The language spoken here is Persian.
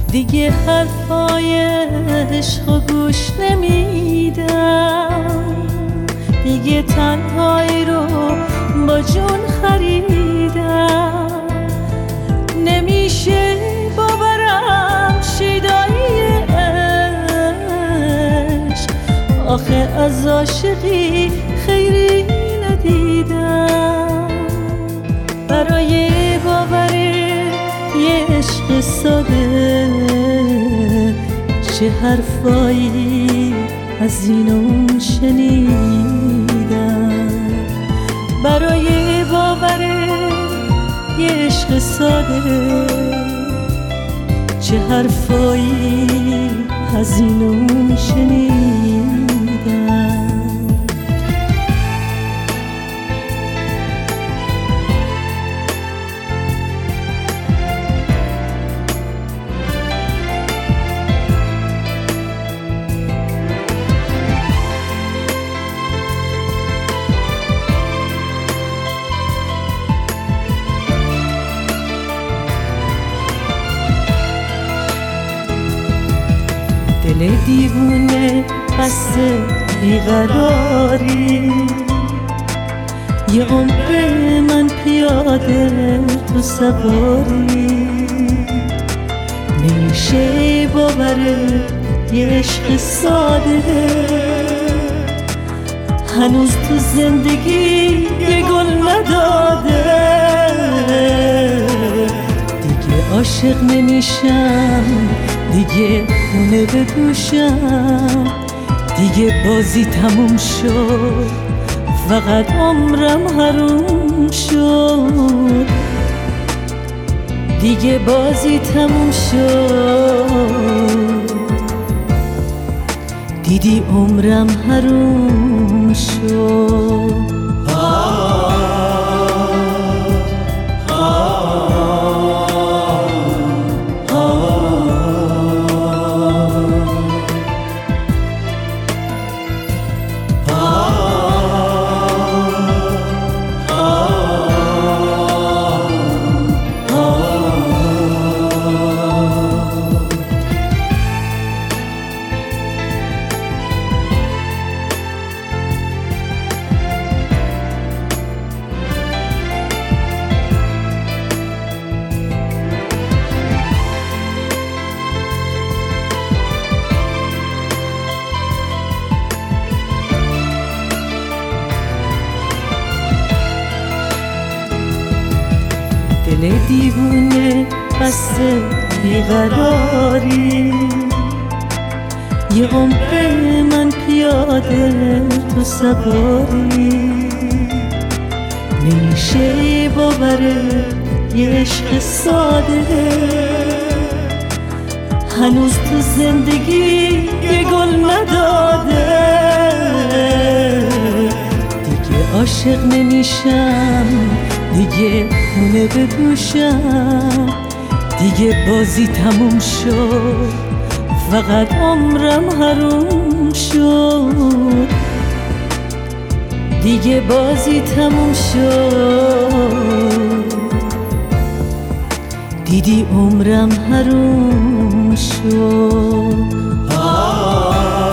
دیگه حرفای عشق گوش نمیدم، دیگه تنهایی رو با جون خریدم. نمیشه باورم شیدایی عشق، آخه از عاشقی خیری ندیدم. برای باور یه عشق ساده چه حرفایی از این و اون شنیدم. برای باور یه عشق ساده چه حرفایی از این و اون شنیدم. دل دیوونه بسته بیقراری، یه عمر من پیاده تو سواری. نمیشه باوره یه عشق ساده هنوز تو زندگی یه گل نداده. دیگه عاشق نمیشم، دیگه خونه به دوشم، دیگه بازی تموم شد، فقط عمرم حروم شد. دیگه بازی تموم شد، دیدی عمرم حروم شد. دل دیوونه بسته بیقراری، یه عمر من پیاده تو سواری. نمیشه باوره یه عشق ساده هنوز تو زندگی یه گل نداده. دیگه عاشق نمیشم، دیگه خونه به دوشم، دیگه بازی تموم شد، فقط عمرم حروم شد. دیگه بازی تموم شد، دیدی عمرم حروم شد.